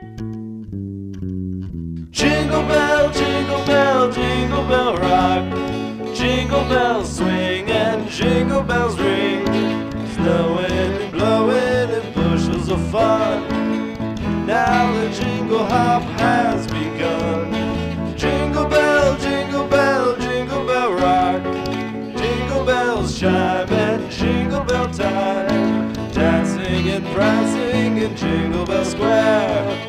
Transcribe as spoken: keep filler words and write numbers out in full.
Jingle bell, jingle bell, jingle bell rock. Jingle bells swing and jingle bells ring. Snowing and blowing in bushels of fun. Now the jingle hop has begun. Jingle bell, jingle bell, jingle bell rock. Jingle bells chime and jingle bell time. Dancing and prancing in Jingle Bell Square.